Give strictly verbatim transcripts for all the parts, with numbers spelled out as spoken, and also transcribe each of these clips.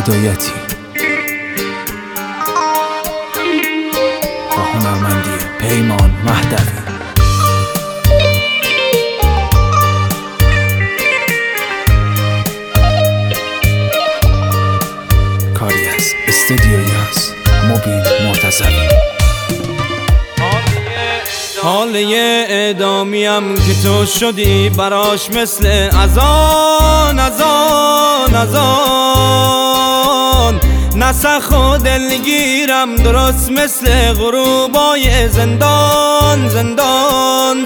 هدایتی با هنرمندی پیمان مهدوی. کاری از استودیویی از مبین مرتضوی. حاله اعدامیم که تو شدی براش مثل ازان ازان ازان، نسخ و دلگیرم درست مثل غروبای زندان زندان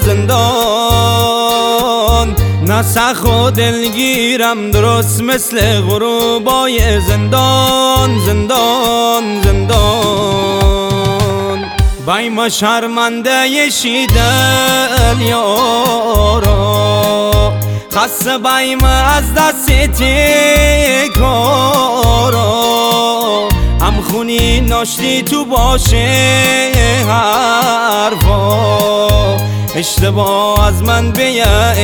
زندان، نسخ و دلگیرم درست مثل غروبای زندان زندان زندان. بایم شرمنده شیدل یارا، خسته بایم از دست کارا، هم خونی ناشتی تو باشه حرفا، اشتباه از من بیه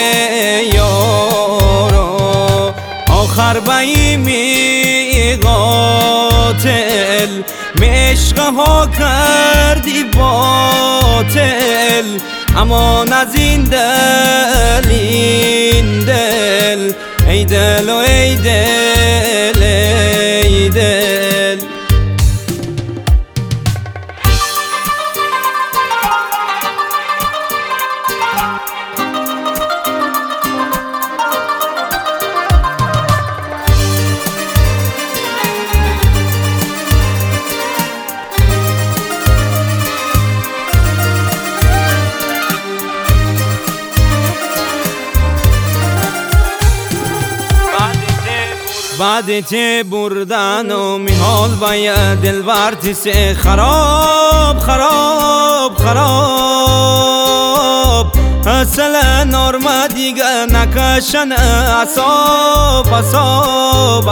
یارا. آخر بایمی قاتل عشق ها کردی باطل، اما از این دل این دل ای دل و ای دل ای دل. بعد ته بردن و میحال باید دل ورتی سه خراب خراب خراب، اصلا نرم دیگه نکشن اصاب اصاب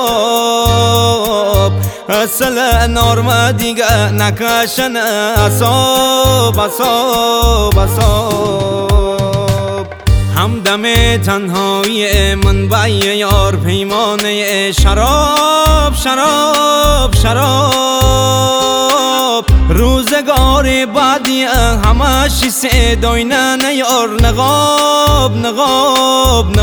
اصاب، اصلا نرم دیگه نکشن اصاب اصاب اصاب. همدم تنهایی من با یار پیمانه شراب شراب شراب، روزگار بعدی همش صداینه یار نقاب نقاب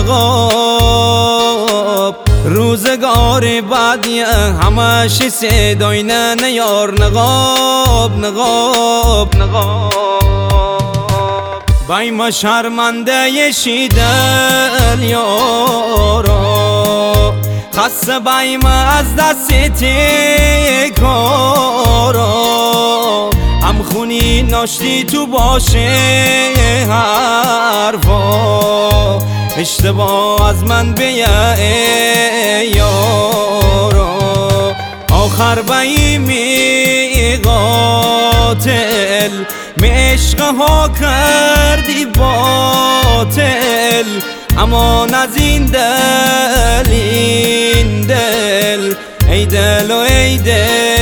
نقاب، روزگار بعدی همش صداینه یار نقاب نقاب نقاب. بایم شرمنده شیدل یارا، خسته بایم از دست کارا، هم خونی ناشتی تو باشه حرفا، اشتباه از من بیه یارا. آخر بایمی قاتل عشق ها کردی باطل، اما از این دل این دل ای دل و ای دل